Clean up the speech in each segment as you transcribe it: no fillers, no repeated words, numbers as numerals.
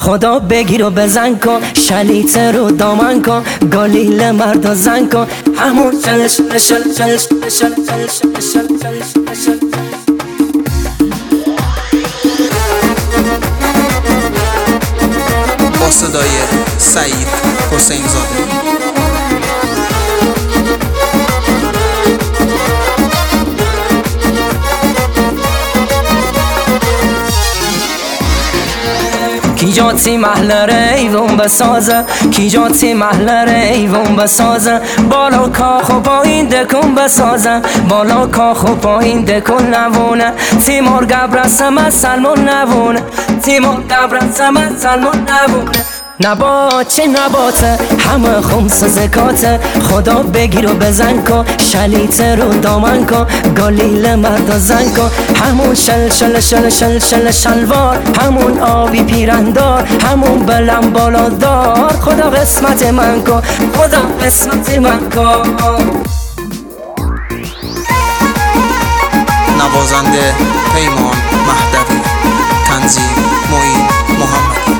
خدا بگیر و بزن کن، شلیت رو دامن کن، گالیل مرد و زن کن، همون شل شل شل شل شل شل شل شل شل. با صدای سعید حسین زاده. کی جاتی محلره ایوون بسازه، کی جاتی محلره ایوون بسازه، بالا کاخ و پایین دکون بسازه، بالا کاخ و پایین دکون نوونه، تیمور گبرسم سلمون نوونه، تیمور گبرسم سلمون نوونه. نبات چه نباته همه خمس زکاته، خدا بگیر و بزن کن، شلیت رو دامن کن، گالیل مرد و زن کن، همون شل شل شل شل شل شلوار، همون آبی پیرندار، همون بلم بالادار، خدا قسمت من کن، خدا قسمت من کن. نوازنده پیمان مهدوی، تنظیم معین محمدی.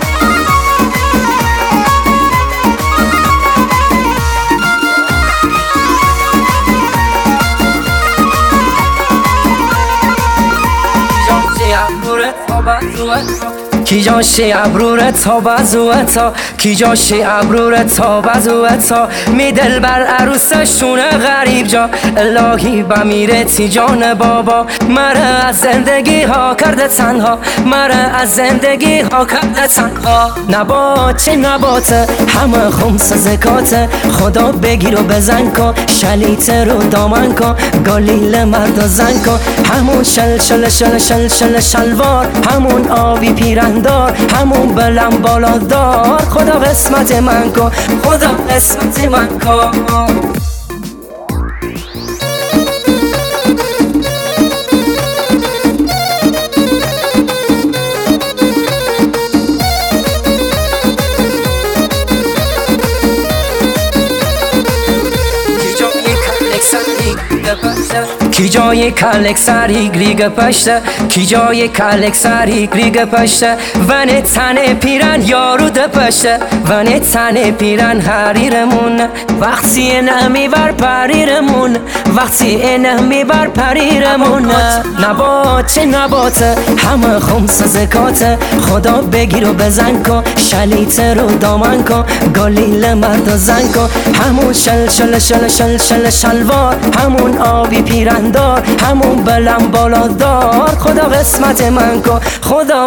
کی جاشی ابرورت تا بزوتا، کی جاشی ابرورت تا بزوتا، می دل بر عروسشونه غریب جا، الهی بمیره تی جان بابا، مره از زندگی ها کرده تنها، مره از زندگی ها کرده تنها. نبات چه نباته همه خمس زکاته، خدا بگیر و بزن کن، شلیت رو دامن کن، گالیل مرد و زن کن، همون شل شل شل شل شل شلوار، همون آبی پیرندار، همون بلم بالادار، خدا قسمت من کن، خدا قسمت من کن. کی جای کلک سری گریگ پشته، کی جای کلک سری گریگ پشته، ونه تنه پیرن یارو دپشته، ونه تنه پیرن حریرمون، وقتی نمی بر پریرمون، وقتی نمی بر پریرمون. نبات چه نباته همه خمس زکاته، خدا بگیر و بزن کن، شلیت رو دامن کن، گالیل مرد و زن کن، همون شل شل شل شل شل شلوار، همون آبی پیرندار، همون بلم بالادار، خدا قسمت من کن، خدا